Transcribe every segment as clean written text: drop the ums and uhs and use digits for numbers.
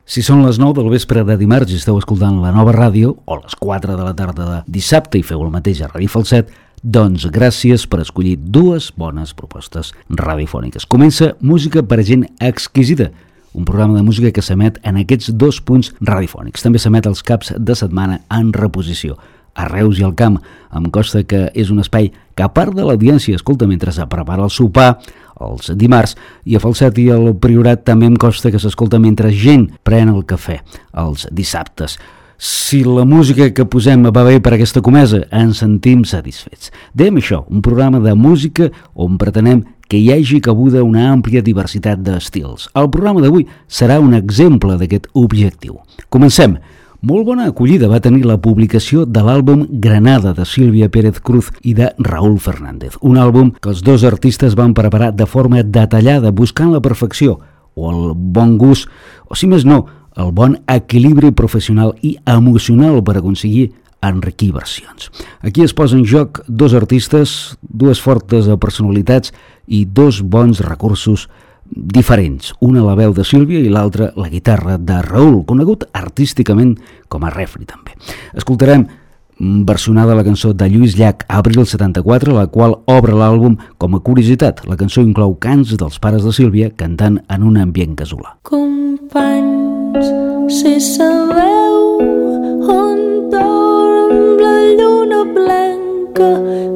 Si són les 9 del vespre de dimarts i esteu escoltant la Nova Ràdio, o les 4 de la tarda de dissabte i feu el mateix a Ràdio Falset, doncs gràcies per escollir dues bones propostes radiofòniques. Comença Música per a gent exquisida, un programa de música que s'emet en aquests dos punts radiofònics. També s'emet els caps de setmana en reposició. A Reus i al Camp em consta que és un espai que a part de l'audiència escolta mentre es prepara el sopar els dimarts, i a Falset i al Priorat també em consta que s'escolta mentre gent pren el cafè els dissabtes. Si la música que posem va bé per aquesta comesa, ens sentim satisfets. Dèiem això, un programa de música on pretenem que hi hagi cabuda una àmplia diversitat d'estils. El programa d'avui serà un exemple d'aquest objectiu. Comencem. Molt bona acollida va tenir la publicació de l'àlbum Granada de Sílvia Pérez Cruz i de Raúl Fernández, un àlbum que els dos artistes van preparar de forma detallada, buscant la perfecció o el bon gust, o si més no, el bon equilibri professional i emocional per aconseguir enriquir versions. Aquí es posen en joc dos artistes, dues fortes personalitats i dos bons recursos diferents, una la veu de Sílvia i l'altra la guitarra de Raúl, conegut artísticament com a Refri també. Escoltarem versionada la cançó de Lluís Llach, Abril 74, la qual obre l'àlbum. Com a curiositat, la cançó inclou cants dels pares de Sílvia cantant en un ambient casolà. Companys, si sabeu on dorm la lluna blanca,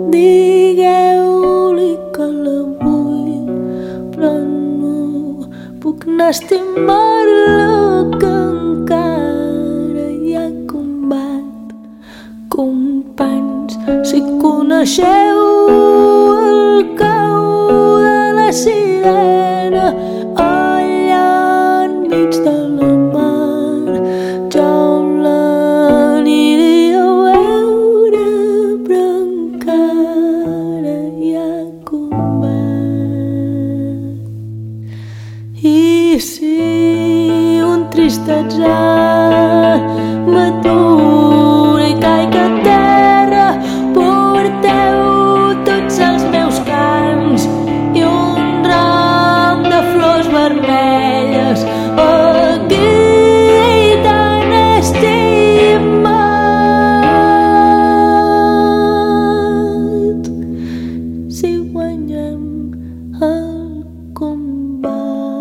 digueu-li que la vull, però puc anar a estimar-la, que encara hi ha combat. Companys, si coneixeu el cau de la sirena allà enmig de la mar, jo l'aniria a veure, però encara hi ha combat. I si un trist atzar m'atura i caic a terra, porteu tots els meus cants i un ram de flors vermelles aquí tan estimat. Si guanyem el combat,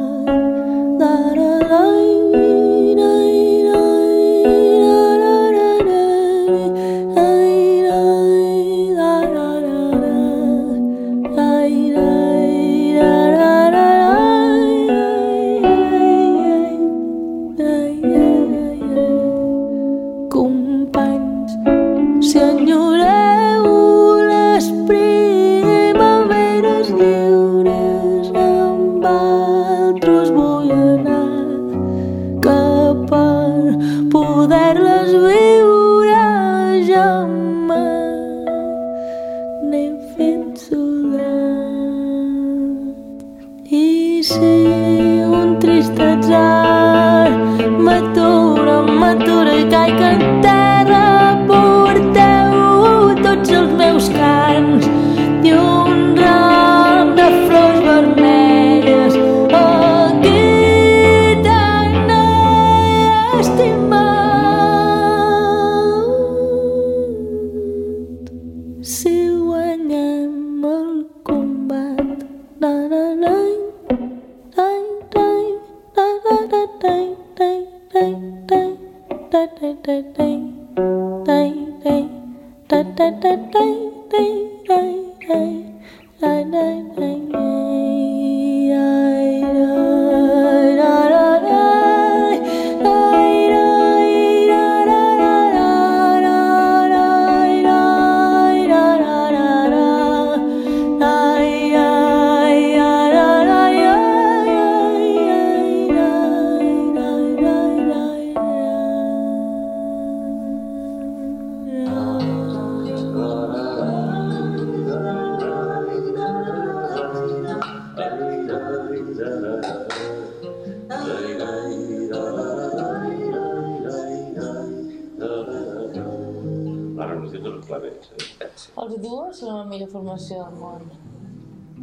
Els dues són la millor formació del món.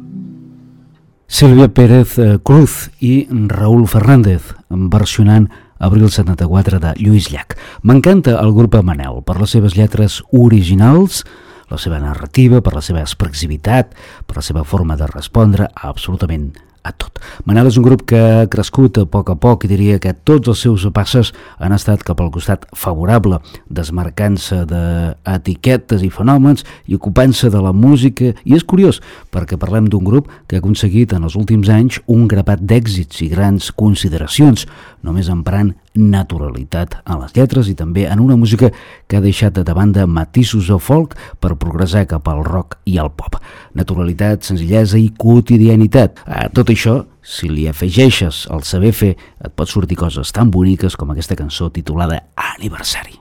Sílvia Pérez Cruz i Raúl Fernández versionant Abril 74 de Lluís Llach. M'encanta el grup Manel per les seves lletres originals, la seva narrativa, per la seva expressivitat, per la seva forma de respondre absolutament a tot. Manel és un grup que ha crescut a poc i diria que tots els seus passes han estat cap al costat favorable, desmarcant-se d'etiquetes i fenòmens i ocupant-se de la música. I és curiós, perquè parlem d'un grup que ha aconseguit en els últims anys un grapat d'èxits i grans consideracions, només emprant naturalitat en les lletres i també en una música que ha deixat de banda matisos de folk per progressar cap al rock i al pop. Naturalitat, senzillesa i quotidianitat. A tot això, si li afegeixes el saber fer, et pot sortir coses tan boniques com aquesta cançó titulada Aniversari.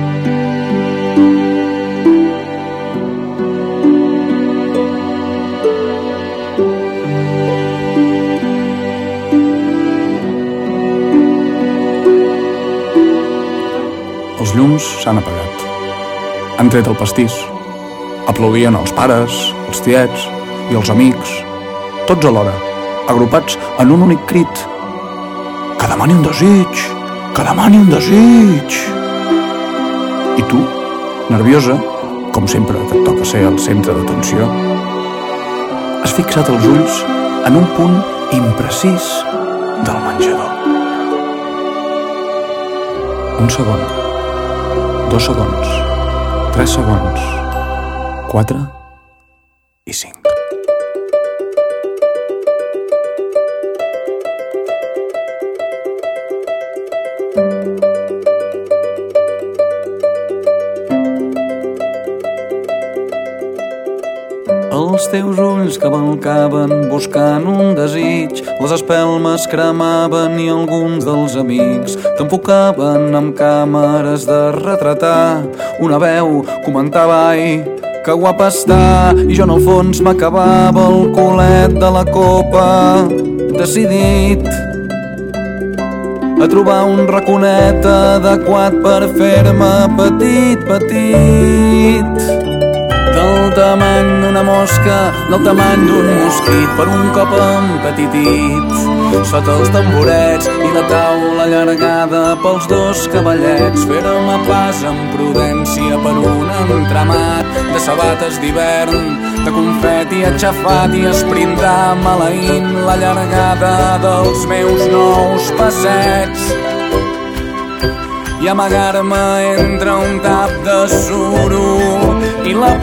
Els llums s'han apagat. Han tret el pastís. Aplaudien els pares, els tiets i els amics, tots alhora, agrupats en un únic crit. Que demani un desig! Que demani un desig! I tu, nerviosa, com sempre que et toca ser el centre d'atenció, has fixat els ulls en un punt imprecís del menjador. Un segon. 2 segons, 3 segons, 4 i 5. Els teus ulls cavalcaven buscant un desig, les espelmes cremaven i alguns dels amics t'enfocaven amb càmeres de retratar. Una veu comentava, ai, que guapa està, i jo en el fons m'acabava el culet de la copa, decidit a trobar un raconet adequat per fer-me petit, petit. Del tamany d'una mosca, del tamany d'un mosquit, per un cop empetitit, sota els tamborets i la taula allargada pels 2 cavallets. Fer-me pas amb prudència per un entramat de sabates d'hivern, de confeti aixafat i esprintar maleint la llargada dels meus nous passets i amagar-me entre un tap de suro i la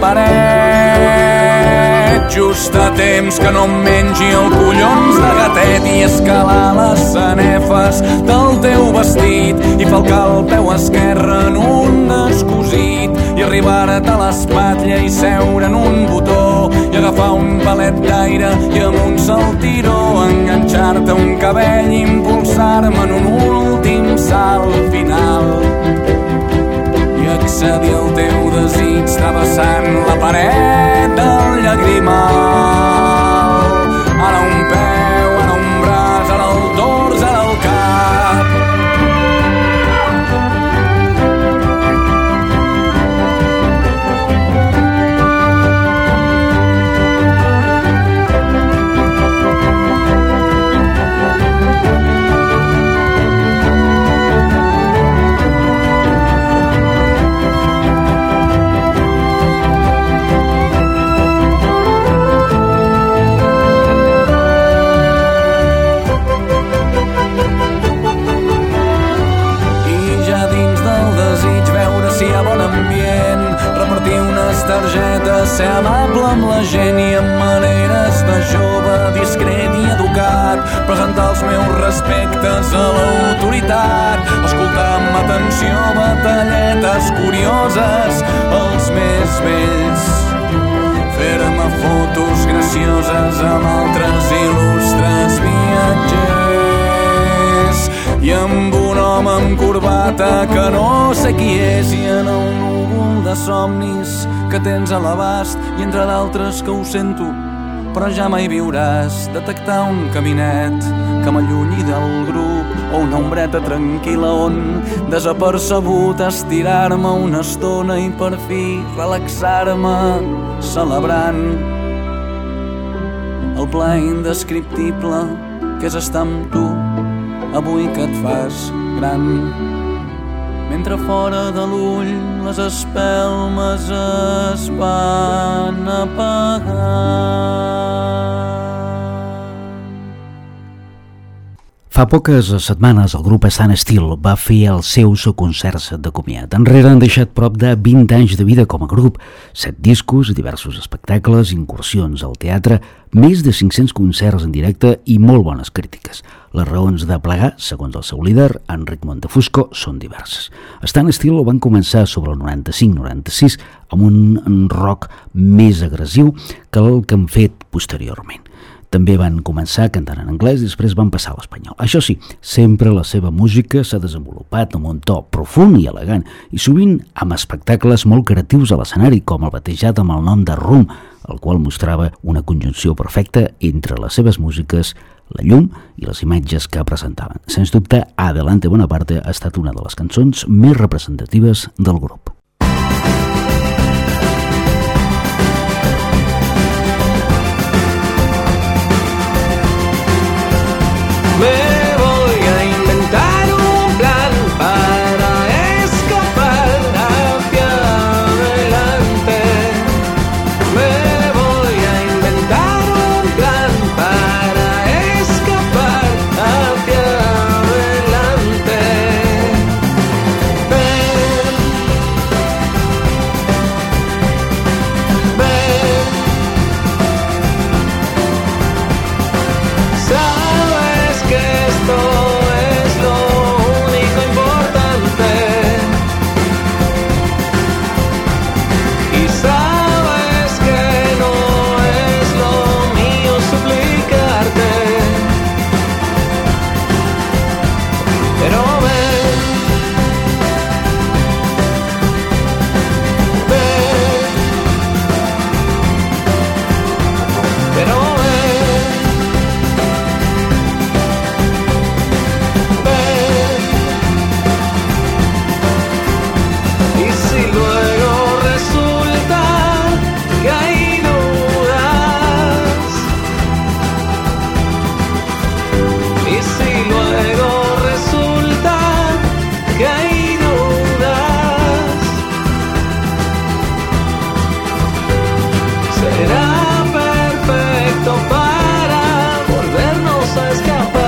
paret, just a temps que no em mengi el collons de gatet, i escalar les sanefes del teu vestit i falcar el peu esquerre en un descosit i arribar-te a l'espatlla i seure en un botó i agafar un palet d'aire i amb un saltiró enganxar-te un cabell i impulsar-me en un últim salt final i accedir al teu desig travessant la paret del llagrimal. Ara un peu, ara un braç, ara el dors, ara el cap. Targetes, ser amable amb la gent i amb maneres de jove, discret i educat, presentar els meus respectes a l'autoritat, escoltar amb atenció batalletes curioses als més vells, fer-me fotos gracioses amb altres il·lustres viatgers i amb un home amb corbata que no sé qui és i en el núvol de somnis que tens a l'abast i entre d'altres que ho sento però ja mai viuràs detectar un caminet que m'allunyi del grup o una ombreta tranquil·la on desapercebut estirar-me una estona i per fi relaxar-me celebrant el plaer indescriptible que és estar amb tu avui que et fas gran. Mentre fora de l'ull les espelmes es van apagant. Fa poques setmanes el grup Stand Still va fer els seus concerts de comiat. Enrere han deixat prop de 20 anys de vida com a grup, 7 discos, diversos espectacles, incursions al teatre, més de 500 concerts en directe i molt bones crítiques. Les raons de plegar, segons el seu líder, Enric Montefusco, són diverses. Stand Still van començar sobre el 95-96 amb un rock més agressiu que el que han fet posteriorment. També van començar cantant en anglès i després van passar a l'espanyol. Això sí, sempre la seva música s'ha desenvolupat amb un to profund i elegant i sovint amb espectacles molt creatius a l'escenari, com el batejat amb el nom de Room, el qual mostrava una conjunció perfecta entre les seves músiques, la llum i les imatges que presentaven. Sens dubte, Adelante Bonaparte ha estat una de les cançons més representatives del grup. Me voy a inventar un plan para escapar hacia adelante. Me voy a inventar un plan para escapar hacia adelante. Ven, ven. Sabes que esto es lo único importante y sabes que no es lo mío suplicarte, pero ven, ven, pero ven. Y si luego resulta que hay dudas, y si luego resulta que hay dudas, será perfecto para volvernos a escapar.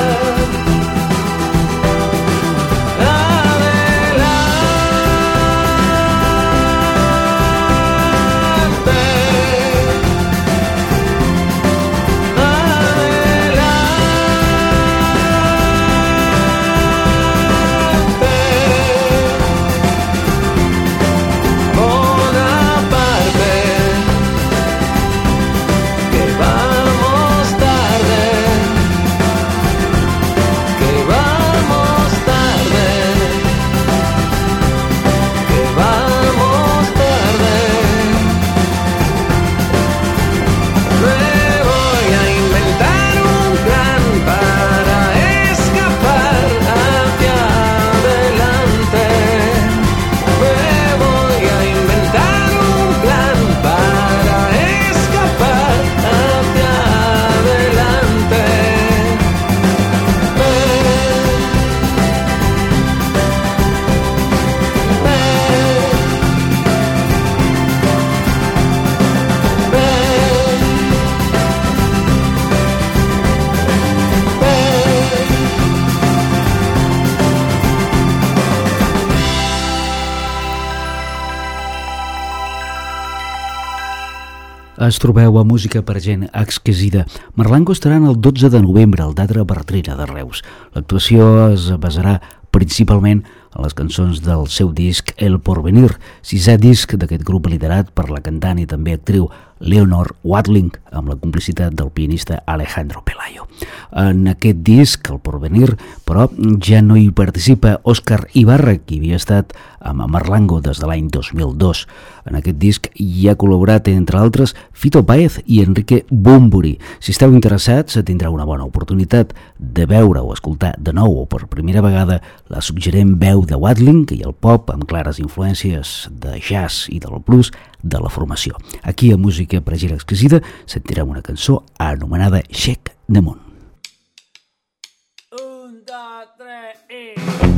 Es trobeu a Música per gent exquisida. Marlango estaran el 12 de novembre al Teatre Bartrina de Reus. L'actuació es basarà principalment a les cançons del seu disc El Porvenir, 6è disc d'aquest grup liderat per la cantant i també actriu Leonor Watling, amb la complicitat del pianista Alejandro Pelayo. En aquest disc, El Porvenir, però ja no hi participa Òscar Ibarra, qui havia estat amb Marlango des de l'any 2002. En aquest disc hi ha col·laborat, entre altres, Fito Páez i Enrique Bunbury. Si esteu interessats, tindreu una bona oportunitat de veure o escoltar de nou o per primera vegada la suggerent veu de Watling i el pop amb clares influències de jazz i del blues de la formació. Aquí a Música per gent exquisida sentirem una cançó anomenada Shake the Moon. 1, 2, 3 i...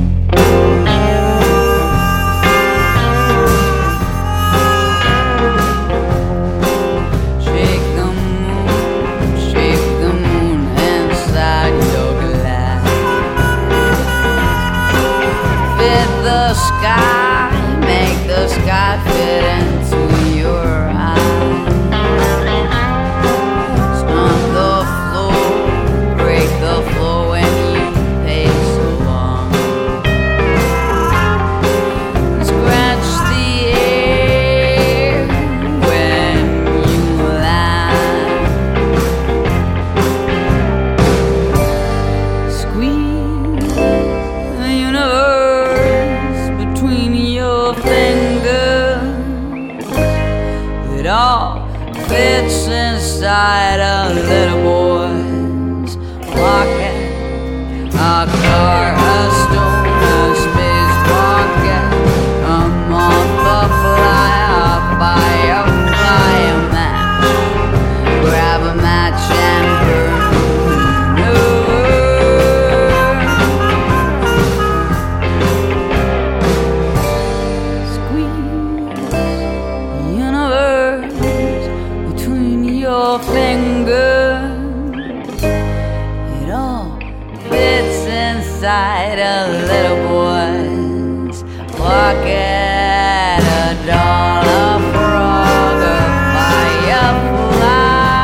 the sky, make the sky fit into your eyes. Stomp the floor, break the floor when you pace along. Scratch the air when you laugh. Squeeze the universe between your fingers. It all fits inside a little boy's pocket. A car, a stone, a space rocket, a moth, a fly, a fire, fly a match. Grab a match and burn over. Squeeze the universe between your fingers. It all fits inside a little boy's pocket. A doll, a frog, a firefly.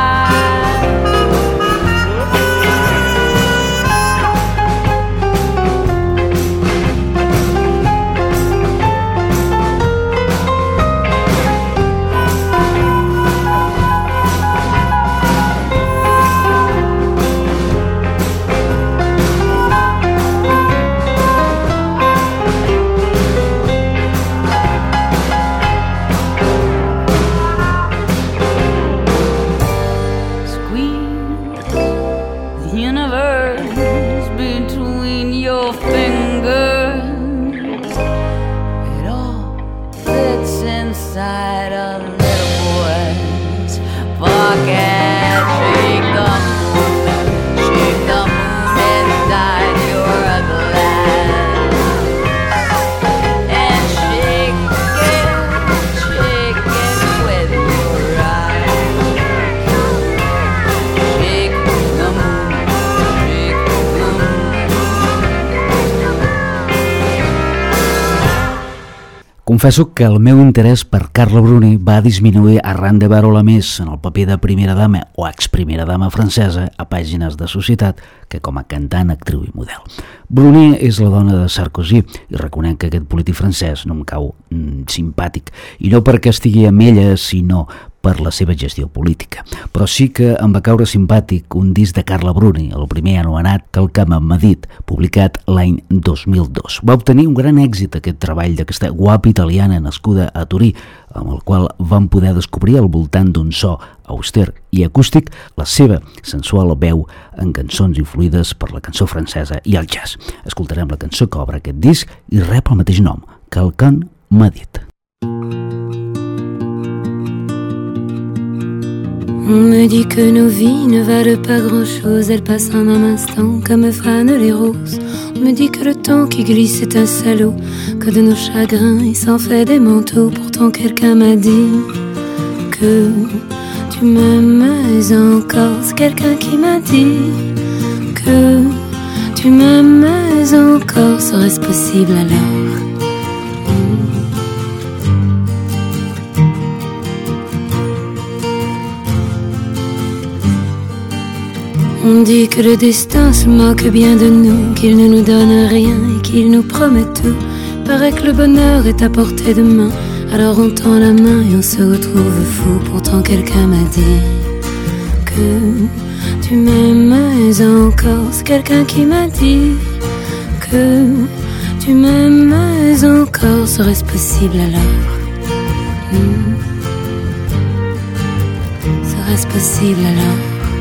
Squeeze the universe between your fingers. It all fits inside a little boy's pocket. Shake the moon inside your glass. And shake it with your eyes. Shake the moon, shake the moon. Confesso que el meu interès per Carla Bruni va disminuir arran de veure-la més en el paper de primera dama o ex-primera dama francesa a Pàgines de Societat que com a cantant, actriu i model. Bruni és la dona de Sarkozy i reconec que aquest polític francès no em cau simpàtic, i no perquè estigui amb ella, sinó per la seva gestió política. Però sí que em va caure simpàtic un disc de Carla Bruni, el primer anomenat Quelcam m'ha dit, publicat l'any 2002. Va obtenir un gran èxit aquest treball d'aquesta guapa italiana nascuda a Torí, amb el qual vam poder descobrir al voltant d'un so auster i acústic la seva sensual veu en cançons influïdes per la cançó francesa i el jazz. Escoltarem la cançó que obre aquest disc i rep el mateix nom, Quelcam m'ha dit. On me dit que nos vies ne valent pas grand-chose, elles passent en un instant comme fanent les roses. On me dit que le temps qui glisse est un salaud, que de nos chagrins il s'en fait des manteaux. Pourtant quelqu'un m'a dit que tu m'aimes encore. C'est quelqu'un qui m'a dit que tu m'aimes encore. Serait-ce possible alors? On dit que le destin se moque bien de nous, qu'il ne nous donne rien et qu'il nous promet tout. Paraît que le bonheur est à portée de main, alors on tend la main et on se retrouve fou. Pourtant quelqu'un m'a dit que tu m'aimes encore. C'est quelqu'un qui m'a dit que tu m'aimes encore. Serait-ce possible alors? Serait-ce possible alors?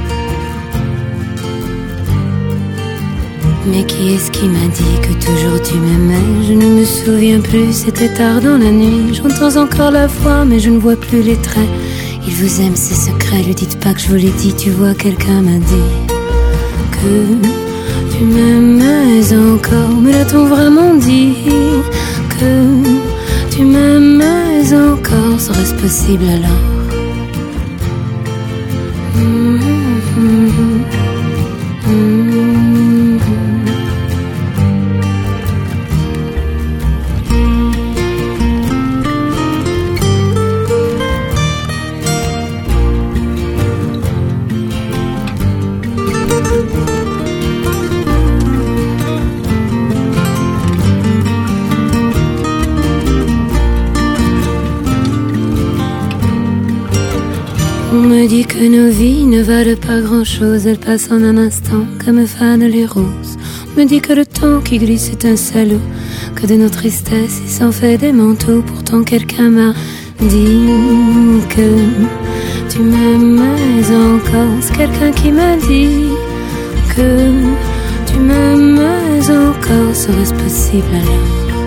Mais qui est-ce qui m'a dit que toujours tu m'aimais? Je ne me souviens plus, c'était tard dans la nuit. J'entends encore la voix, mais je ne vois plus les traits. Il vous aime, c'est secret, lui dites pas que je vous l'ai dit. Tu vois, quelqu'un m'a dit que tu m'aimais encore. Mais l'a-t-on vraiment dit que tu m'aimais encore? Serait-ce possible alors? me dit que nos vies ne valent pas grand-chose, elles passent en un instant comme fanent les roses. On me dit que le temps qui glisse est un salaud, que de nos tristesses il s'en fait des manteaux. Pourtant quelqu'un m'a dit que tu m'aimais encore. C'est quelqu'un qui m'a dit que tu m'aimais encore. Serait-ce possible alors?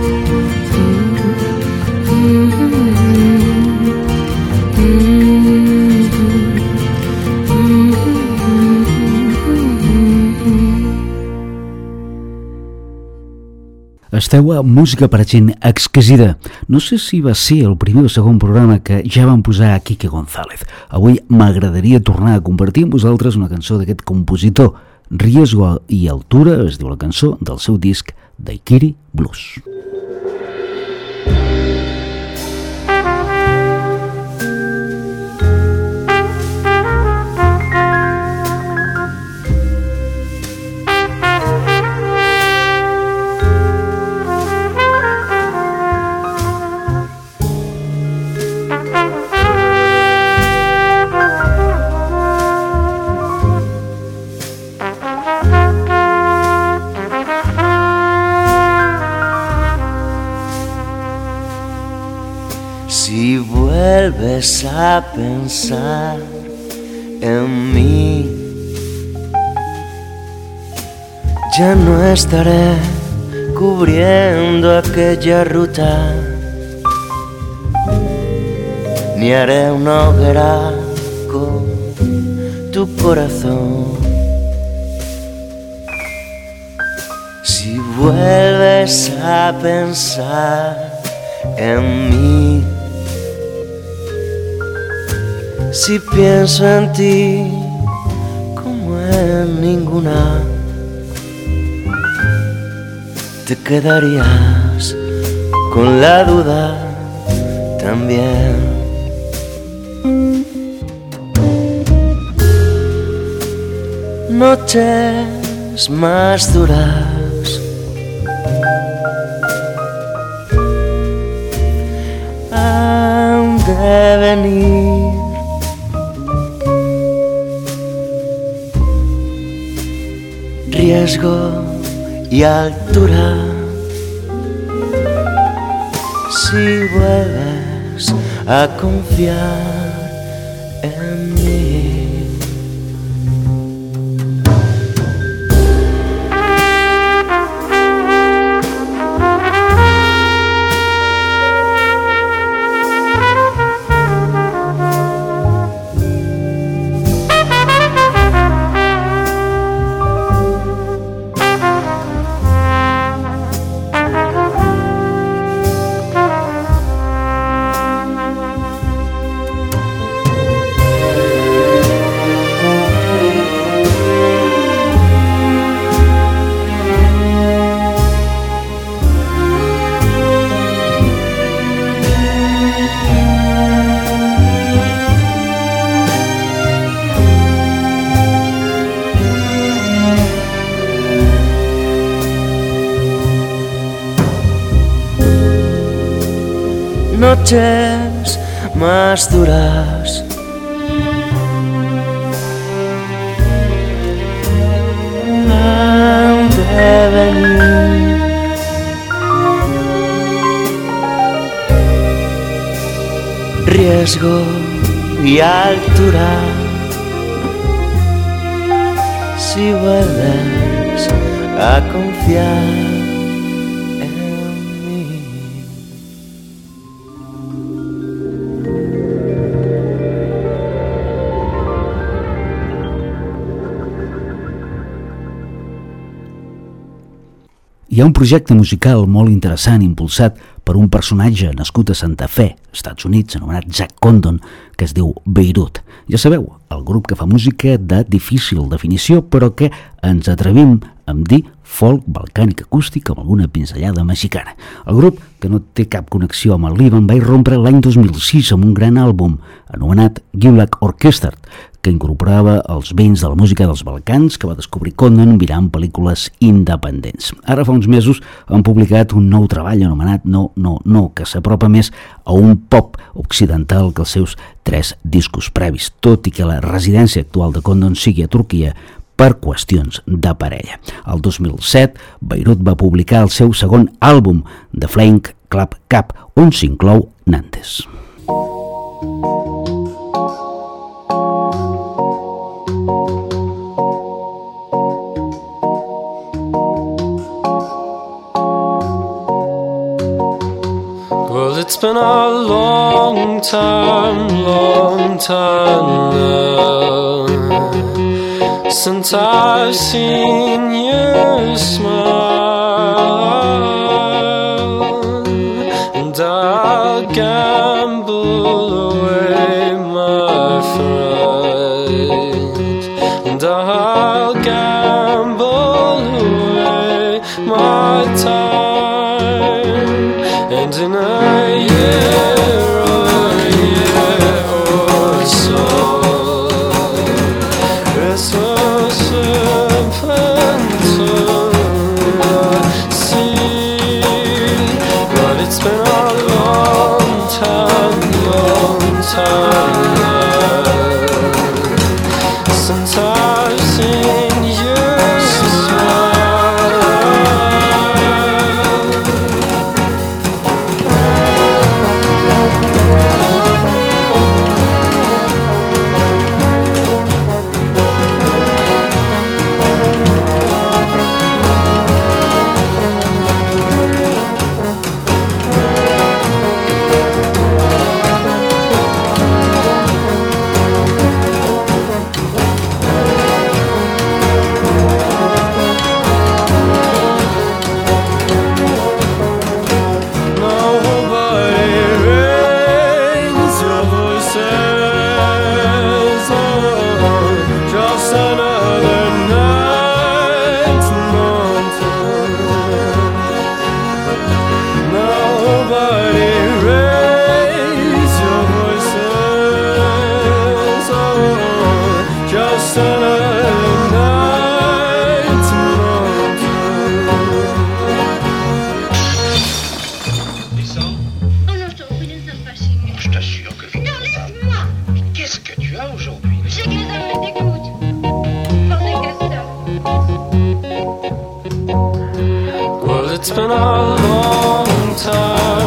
Esteu a Música per a gent exquisida. No sé si va ser el primer o segon programa que ja vam posar a Quique González. Avui m'agradaria tornar a compartir amb vosaltres una cançó d'aquest compositor. Riesgo i altura es diu la cançó del seu disc Daiquiri Blues. Si vuelves a pensar en mí, ya no estaré cubriendo aquella ruta, ni haré una hoguera con tu corazón. Si vuelves a pensar en mí, si pienso en ti como en ninguna, te quedarías con la duda también. Noches más duras, han de venir. Riesgo y altura, si vuelves a confiar en mí. Noches más duras, han de venir. Riesgo y altura, si vuelves a confiar. Hi ha un projecte musical molt interessant impulsat per un personatge nascut a Santa Fe, Estats Units, anomenat Jack Condon, que es diu Beirut. Ja sabeu, el grup que fa música de difícil definició, però que ens atrevim a dir folk balcànic acústic amb alguna pinzellada mexicana. El grup, que no té cap connexió amb el Líban, va irrompre l'any 2006 amb un gran àlbum anomenat Gulag Orchestra, que incorporava els vents de la música dels Balcans que va descobrir Condon mirant pel·lícules independents. Ara fa uns mesos han publicat un nou treball anomenat No, que s'apropa més a un pop occidental que els seus 3 discos previs, tot i que la residència actual de Condon sigui a Turquia per qüestions de parella. El 2007, Beirut va publicar el seu segon àlbum, The Flame Club Cup, on s'inclou Nantes. Well, it's been a long time now since I've seen you smile, and I'll gamble away my friend, and I'll gamble away my time, and in a year or so, it's so simple to see, but it's been a long time since I've seen you smile. It's been a long time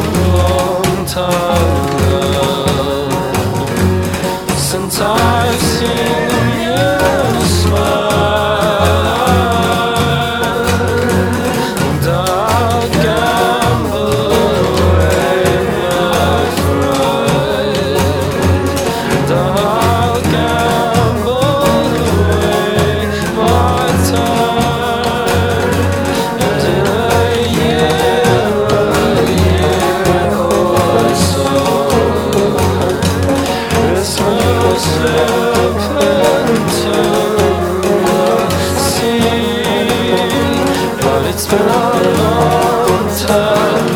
since I've seen you smile, and I'll gamble away my friend, and I'll gamble away my time, and in a it's been a long time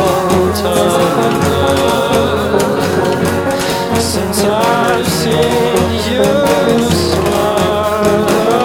since I've seen you smile.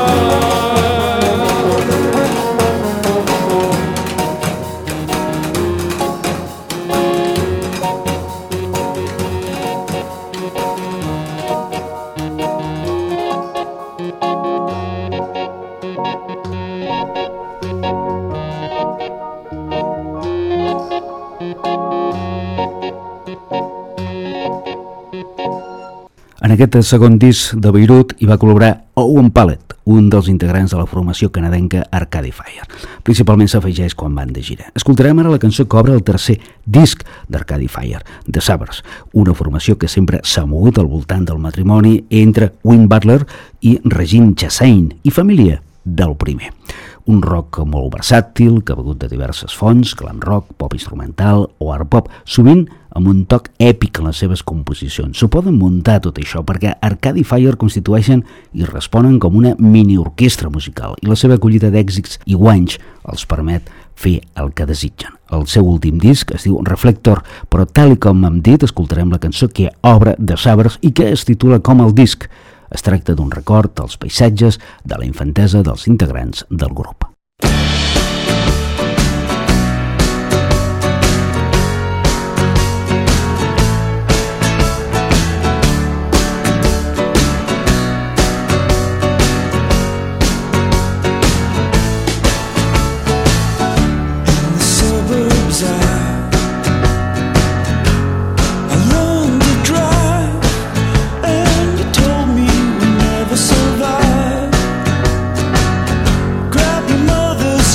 En aquest segon disc de Beirut hi va col·laborar Owen Pallett, un dels integrants de la formació canadenca Arcade Fire. Principalment s'afegeix quan van de gira. Escoltarem ara la cançó que obre el tercer disc d'Arcade Fire, The Sabers, una formació que sempre s'ha mogut al voltant del matrimoni entre Win Butler i Regine Chassain, i família del primer. Un rock molt versàtil, que ha begut de diverses fonts, glam rock, pop instrumental o art pop, sovint amb un toc èpic en les seves composicions. S'ho poden muntar tot això perquè Arcade Fire constitueixen i responen com una mini-orquestra musical i la seva acollida d'èxits i guanys els permet fer el que desitgen. El seu últim disc es diu Reflector, però tal com hem dit escoltarem la cançó que obre The Sabers i que es titula com el disc. Es tracta d'un record als paisatges de la infantesa dels integrants del grup. Grab your mother's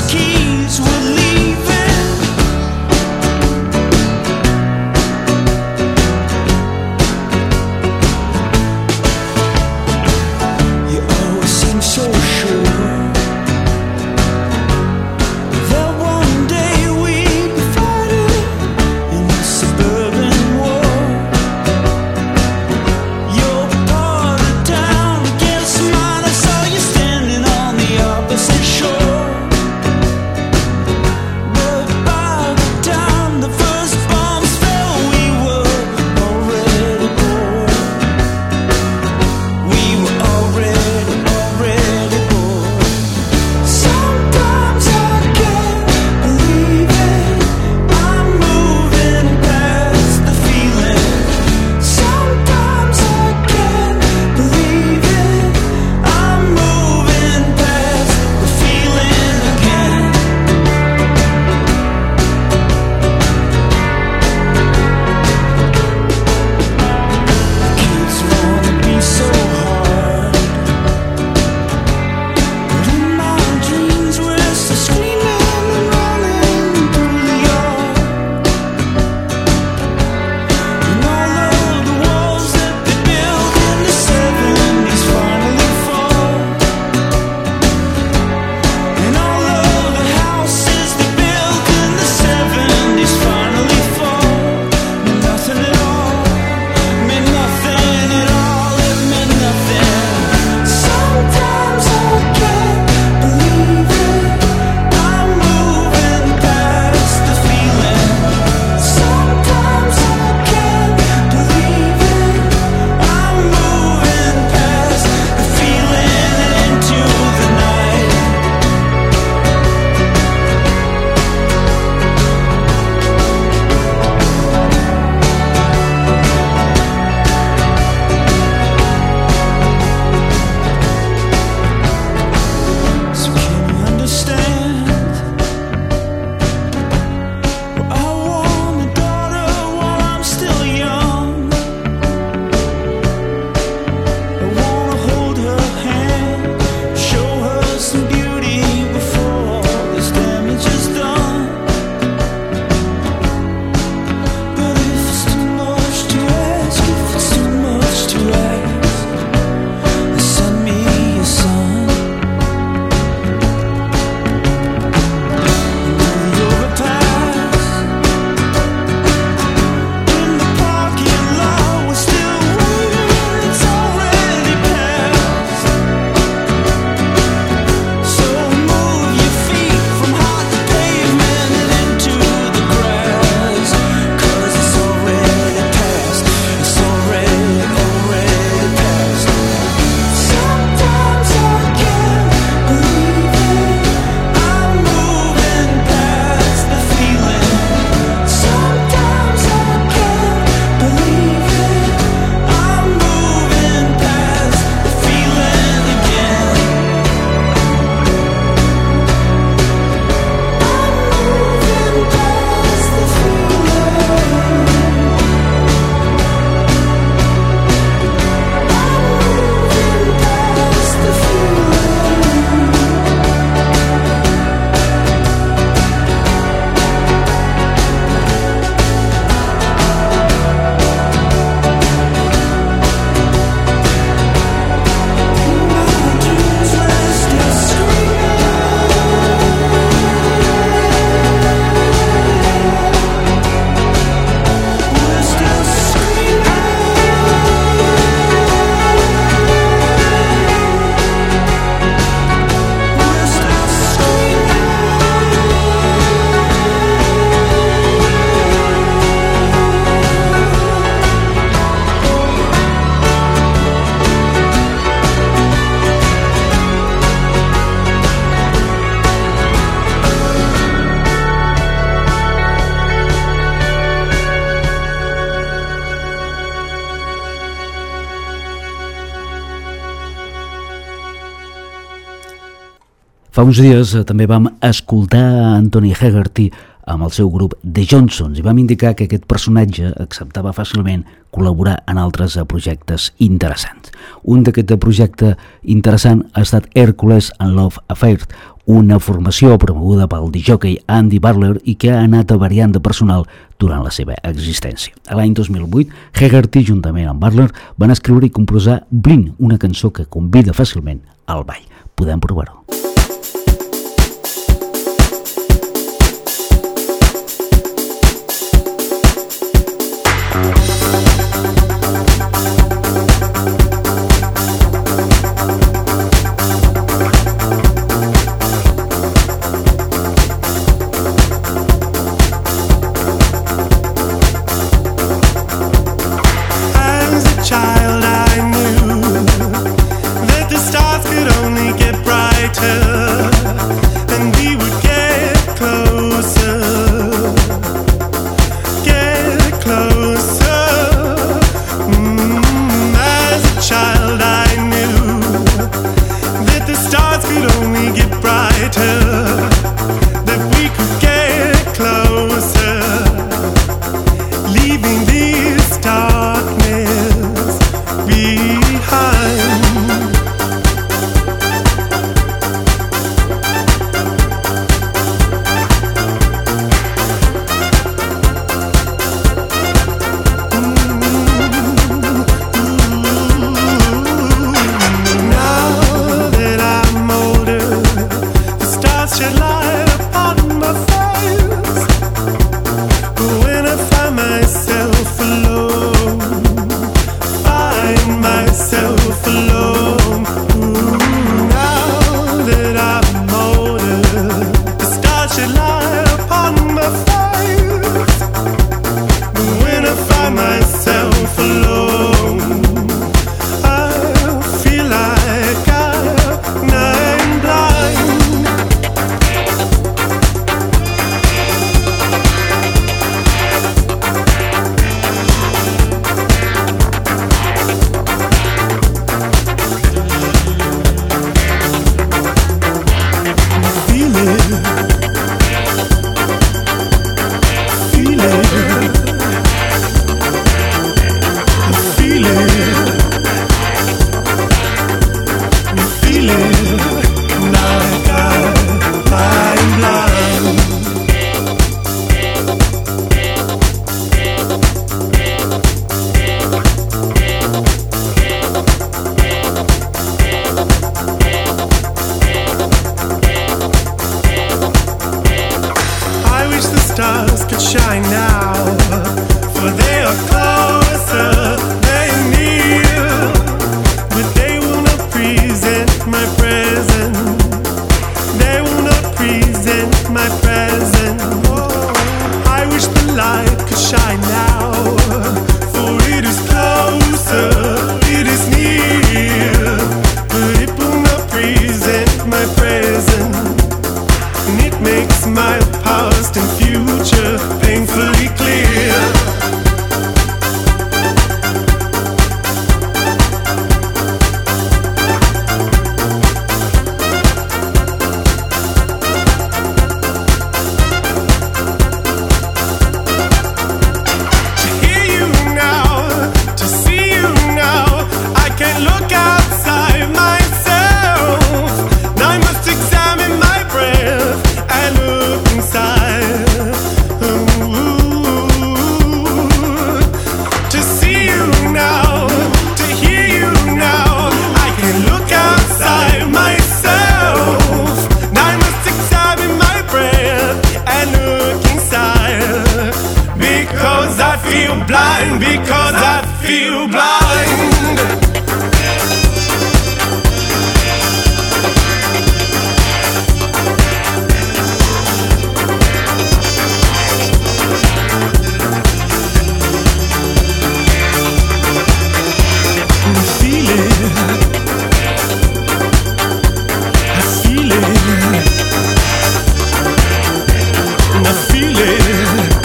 Fa uns dies també vam escoltar Anthony Hegarty amb el seu grup The Johnsons i vam indicar que aquest personatge acceptava fàcilment col·laborar en altres projectes interessants. Un d'aquest projecte interessant ha estat Hercules and Love Affair, una formació promoguda pel discjòquei Andy Butler i que ha anat variant de personal durant la seva existència. A l'any 2008, Hegarty, juntament amb Butler, van escriure i composar Blind, una cançó que convida fàcilment al ball. Podem provar-ho.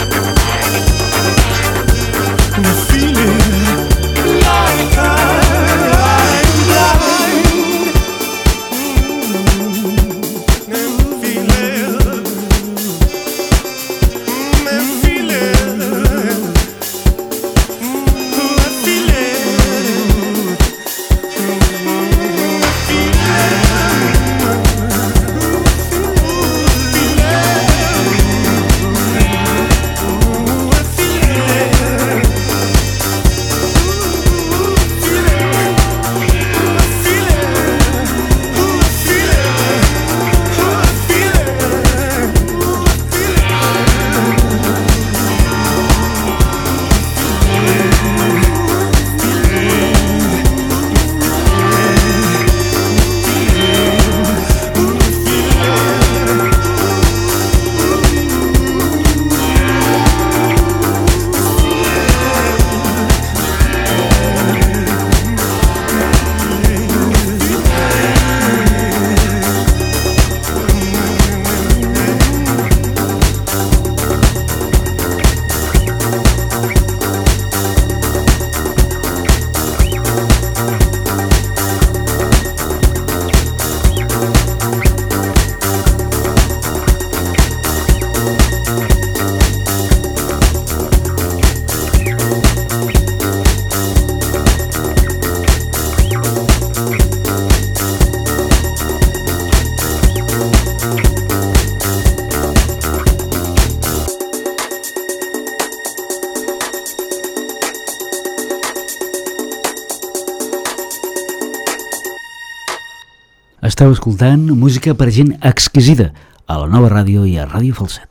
Feeling like I Esteu escoltant música per gent exquisida a la Nova Ràdio i a Ràdio Falset.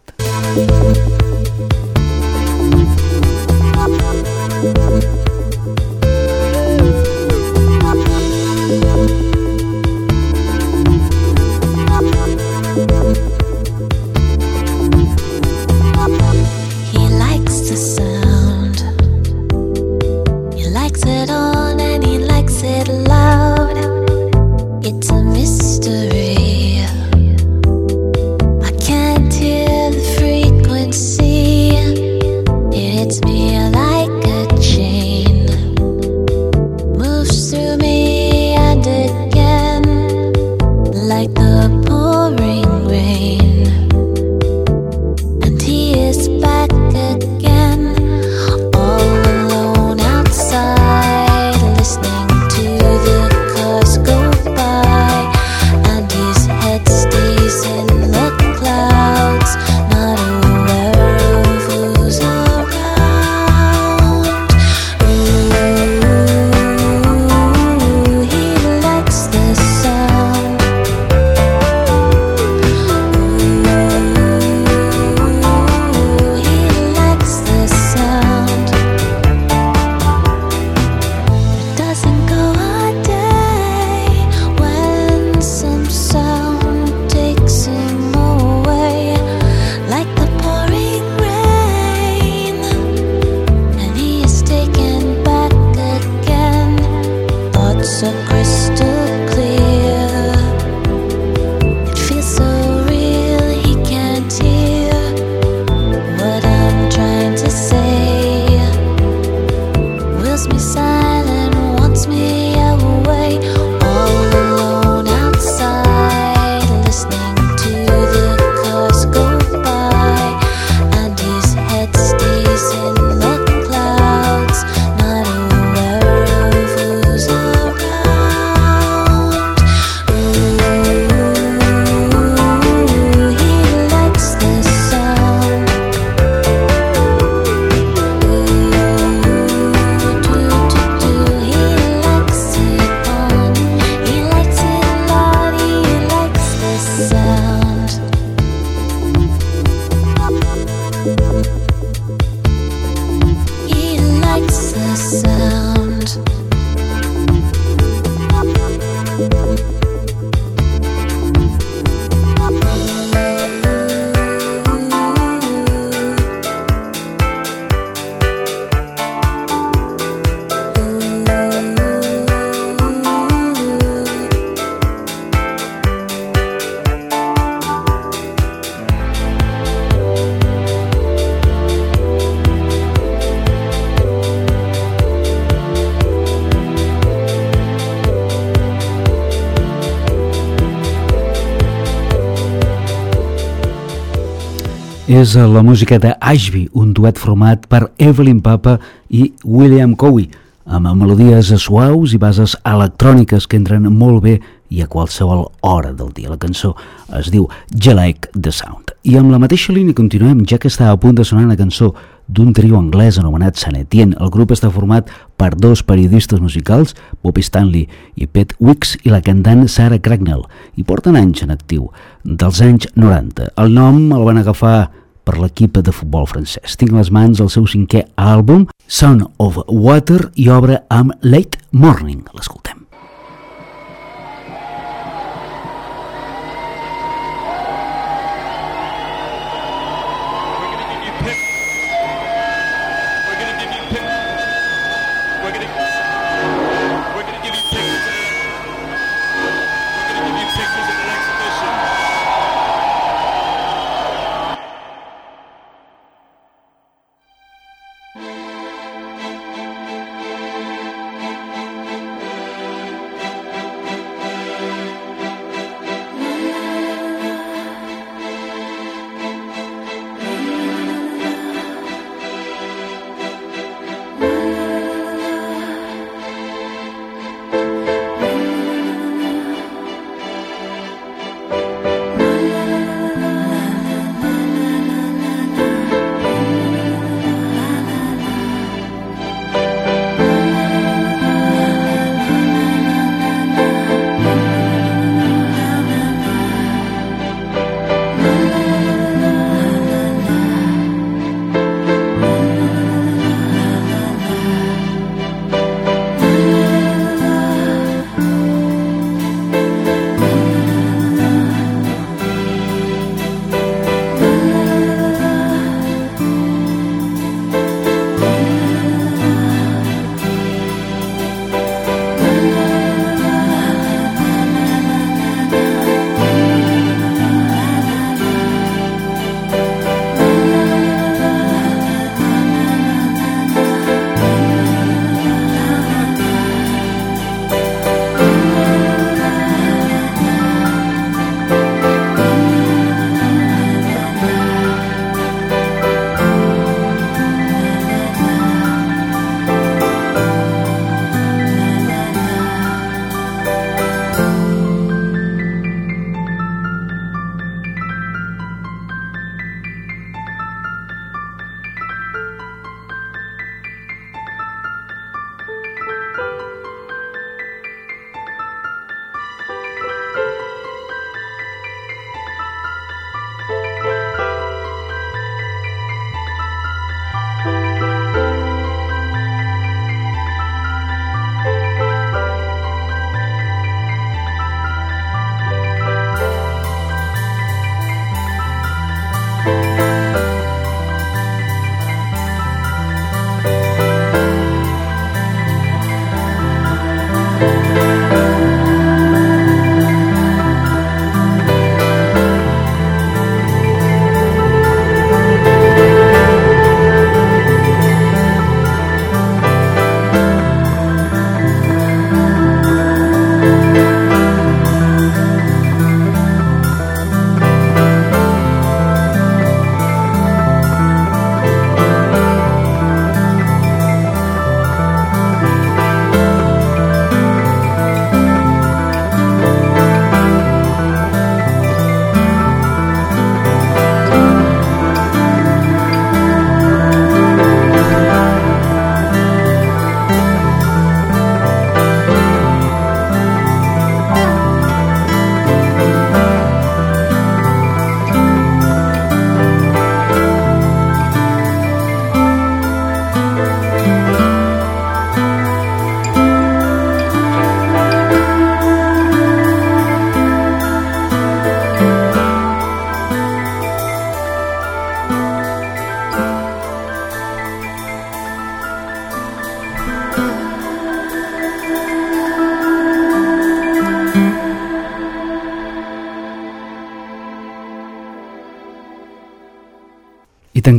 És la música de Ashby, un duet format per Evelyn Papa i William Cowie, amb melodies suaus i bases electròniques que entren molt bé i a qualsevol hora del dia. La cançó es diu You Like the Sound. I amb la mateixa línia continuem, ja que està a punt de sonar una cançó d'un trio anglès anomenat Saint Etienne. El grup està format per dos periodistes musicals, Bobby Stanley i Pete Wicks, i la cantant Sarah Cracknell, i porten anys en actiu, dels anys 90. El nom el van agafar per l'equip de futbol francès. Tinc a les mans el seu 5è àlbum, Sound of Water, i obre amb Late Morning. L'escoltem.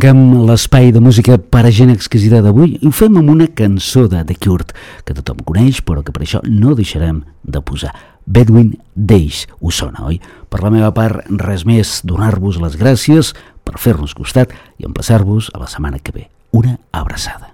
Tanquem l'espai de música per a gent exquisida d'avui i ho fem amb una cançó de The Cure que tothom coneix, però que per això no deixarem de posar. Bedouin Days, us sona, oi? Per la meva part, res més, donar-vos les gràcies per fer-nos costat i emplaçar-vos a la setmana que ve. Una abraçada.